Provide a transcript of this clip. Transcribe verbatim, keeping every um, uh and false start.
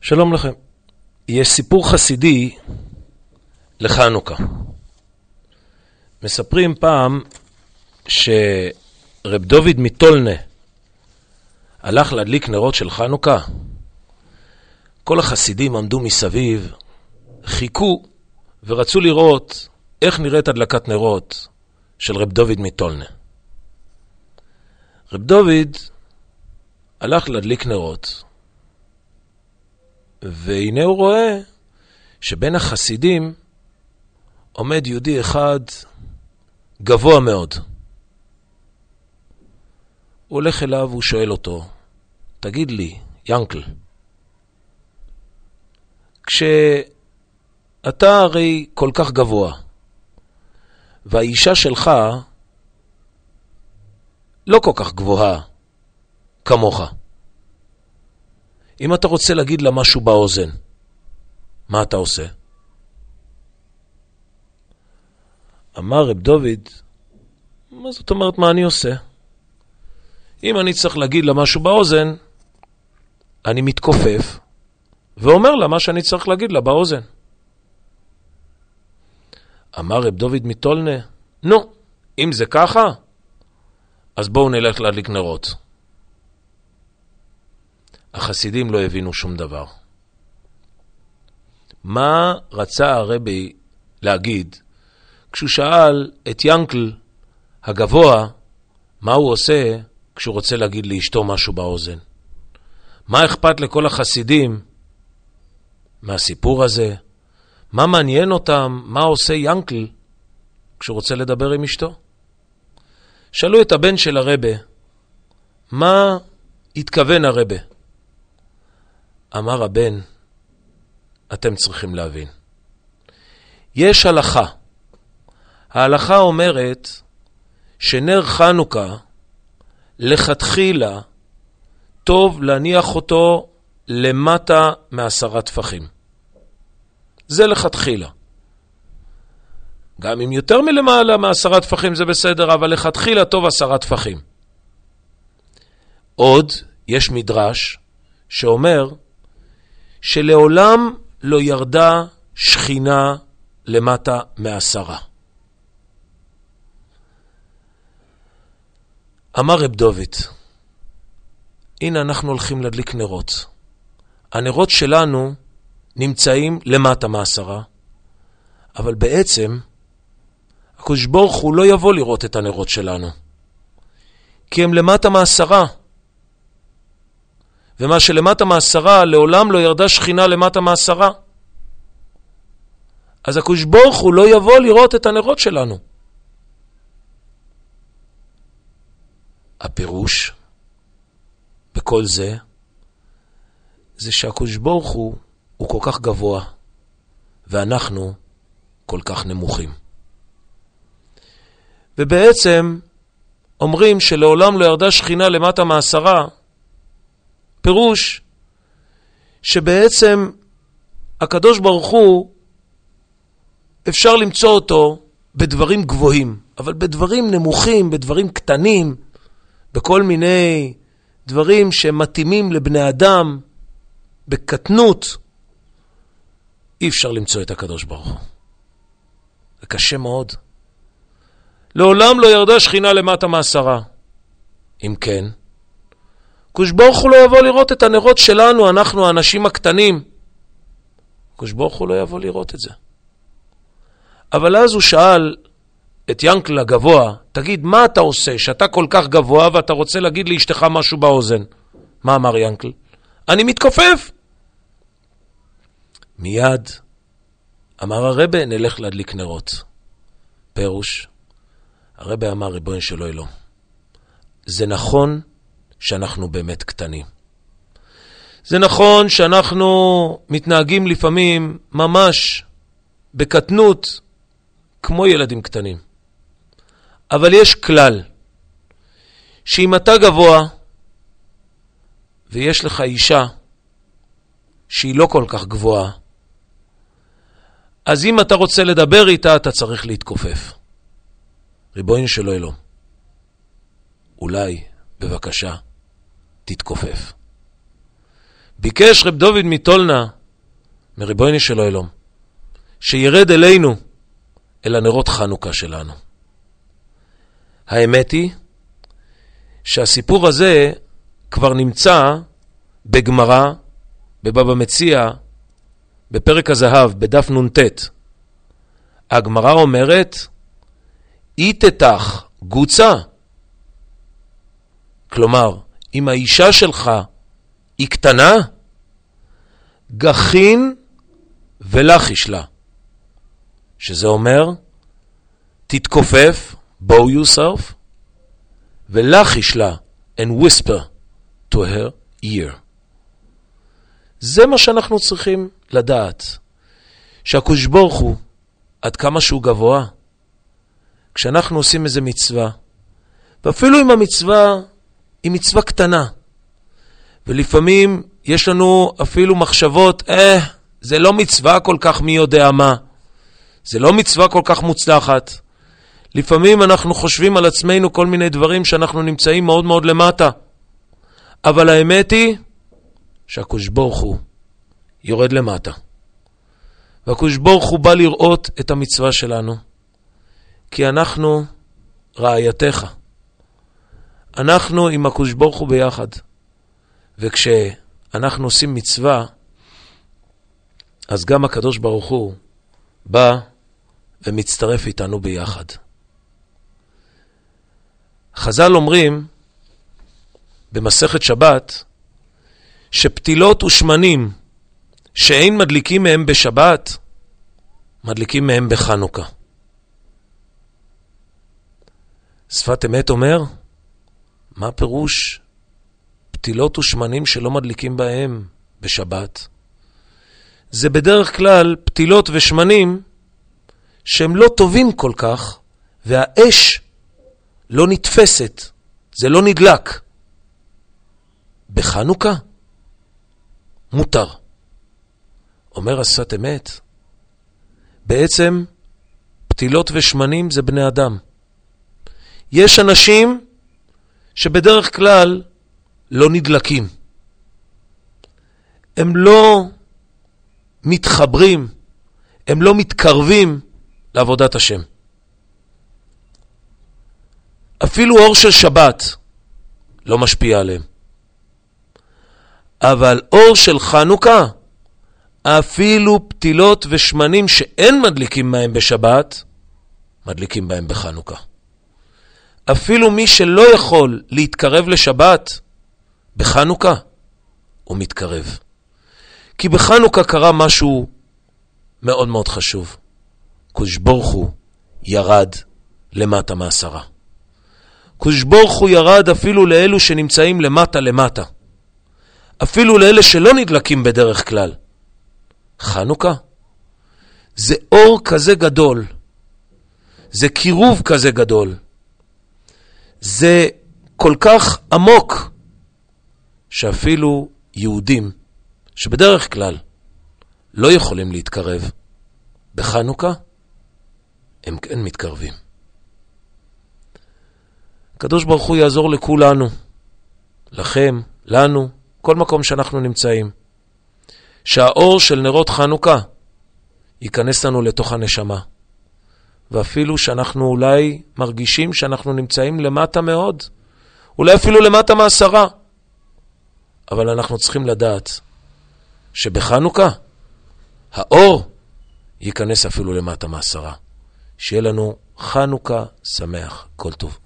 שלום לכם. יש סיפור חסידי לחנוכה. מספרים פעם שרב דוד מטולנה הלך להדליק נרות של חנוכה. כל החסידים עמדו מסביב, חיכו ורצו לראות איך נראית הדלקת נרות של רב דוד מטולנה. רב דוד הלך להדליק נרות, והנה הוא רואה שבין החסידים עומד יהודי אחד גבוה מאוד. הוא הולך אליו, הוא שואל אותו, תגיד לי, ינקל, כשאתה הרי כל כך גבוה, והאישה שלך לא כל כך גבוהה כמוך, אם אתה רוצה להגיד לה משהו באוזן, מה אתה עושה? אמר רב דוד, מה זאת אומרת מה אני עושה? אם אני צריך להגיד לה משהו באוזן, אני מתכופף ואומר לה מה שאני צריך להגיד לה באוזן. אמר רב דוד מטולנה, נו, אם זה ככה, אז בואו נלך להדליק נרות. החסידים לא הבינו שום דבר. מה רצה הרבי להגיד כשהוא שאל את ינקל הגבוה מה הוא עושה כשהוא רוצה להגיד לאשתו משהו באוזן? מה אכפת לכל החסידים מהסיפור הזה? מה מעניין אותם? מה עושה ינקל כשהוא רוצה לדבר עם אשתו? שאלו את הבן של הרבי, מה התכוון הרבי? אמר הבן, אתם צריכים להבין. יש הלכה. ההלכה אומרת שנר חנוכה לכתחילה טוב להניח אותו למטה מעשרה טפחים. זה לכתחילה. גם אם יותר מלמעלה מעשרה טפחים זה בסדר, אבל לכתחילה טוב עשרה טפחים. עוד יש מדרש שאומר שלעולם לא ירדה שכינה למטה מעשרה. אמר רב דוד, הנה אנחנו הולכים להדליק נרות. הנרות שלנו נמצאים למטה מעשרה, אבל בעצם הקדוש ברוך הוא לא יבוא לראות את הנרות שלנו, כי הם למטה מעשרה. ומה שלמטה מעשרה, לעולם לא ירדה שכינה למטה מעשרה. אז הקדוש ברוך הוא לא יבוא לראות את הנרות שלנו. הפירוש בכל זה, זה שהקדוש ברוך הוא, הוא כל כך גבוה, ואנחנו כל כך נמוכים. ובעצם אומרים שלעולם לא ירדה שכינה למטה מעשרה, פירוש שבעצם הקדוש ברוך הוא אפשר למצוא אותו בדברים גבוהים, אבל בדברים נמוכים, בדברים קטנים, בכל מיני דברים שמתאימים לבני אדם, בקטנות, אי אפשר למצוא את הקדוש ברוך הוא. זה קשה מאוד. לעולם לא ירדה שכינה למטה מעשרה. אם כן, הקדוש ברוך הוא לא יבוא לראות את הנרות שלנו, אנחנו האנשים הקטנים. הקדוש ברוך הוא לא יבוא לראות את זה. אבל אז הוא שאל את ינקל הגבוה, תגיד, מה אתה עושה שאתה כל כך גבוה ואתה רוצה להגיד לאשתך משהו באוזן? מה אמר ינקל? אני מתכופף. מיד אמר הרבי, נלך להדליק נרות. פירוש, הרבי אמר, ריבונו של עולם, זה נכון שאנחנו באמת קטנים. זה נכון שאנחנו מתנהגים לפעמים ממש בקטנות כמו ילדים קטנים. אבל יש כלל, שאם אתה גבוה ויש לך אישה שהיא לא כל כך גבוהה, אז אם אתה רוצה לדבר איתה, אתה צריך להתכופף. ריבונו של עולם, אולי, בבקשה, תתכופף. ביקש רב דוד מטולנה, מריבונו של עולם, שירד אלינו, אל הנרות חנוכה שלנו. האמת היא שהסיפור הזה כבר נמצא בגמרא, בבבא מציעא, בפרק הזהב, בדף נ"ט. הגמרא אומרת, איתתך גוצה. כלומר, אם האישה שלך היא קטנה, גחין ולחיש לה. שזה אומר, תתכופף, bow yourself, ולחיש לה, and whisper to her ear. זה מה שאנחנו צריכים לדעת. שהקדוש ברוך הוא, עד כמה שהוא גבוה, כשאנחנו עושים איזה מצווה, ואפילו אם המצווה היא מצווה קטנה, ולפעמים יש לנו אפילו מחשבות, אה, זה לא מצווה כל כך מי יודע מה, זה לא מצווה כל כך מוצלחת. לפעמים אנחנו חושבים על עצמנו כל מיני דברים שאנחנו נמצאים מאוד מאוד למטה, אבל האמת היא שהקדוש ברוך הוא יורד למטה, והקדוש ברוך הוא בא לראות את המצווה שלנו, כי אנחנו רעייתך, אנחנו עם הקדוש ברוך הוא ביחד, וכשאנחנו עושים מצווה, אז גם הקדוש ברוך הוא בא ומצטרף איתנו ביחד. חז"ל אומרים במסכת שבת שפתילות ושמנים שאין מדליקים מהם בשבת, מדליקים מהם בחנוכה. שפת אמת אומר, מה פירוש פתילות ושמנים שלא מדליקים בהם בשבת? זה בדרך כלל פתילות ושמנים שהם לא טובים כל כך, והאש לא נתפסת, זה לא נדלק. בחנוכה מותר. אומר השפת אמת, בעצם פתילות ושמנים זה בני אדם. יש אנשים שבדרך כלל לא נדלקים. הם לא מתחברים, הם לא מתקרבים לעבודת השם. אפילו אור של שבת לא משפיע עליהם. אבל אור של חנוכה, אפילו פתילות ושמנים שאין מדליקים בהם בשבת, מדליקים בהם בחנוכה. אפילו מי שלא יכול להתקרב לשבת, בחנוכה הוא מתקרב. כי בחנוכה קרה משהו מאוד מאוד חשוב. קדוש ברוך הוא ירד למטה מעשרה. קדוש ברוך הוא ירד אפילו לאלו שנמצאים למטה למטה. אפילו לאלה שלא נדלקים בדרך כלל. חנוכה זה אור כזה גדול, זה קירוב כזה גדול, זה כל כך עמוק, שאפילו יהודים שבדרך כלל לא יכולים להתקרב, בחנוכה הם כן מתקרבים. הקדוש ברוך הוא יעזור לכולנו, לכם, לנו, כל מקום שאנחנו נמצאים, שהאור של נרות חנוכה ייכנס לנו לתוך הנשמה, ואפילו שאנחנו אולי מרגישים שאנחנו נמצאים למטה מאוד, אולי אפילו למטה מעשרה, אבל אנחנו צריכים לדעת שבחנוכה האור ייכנס אפילו למטה מעשרה. שיהיה לנו חנוכה שמח, כל טוב.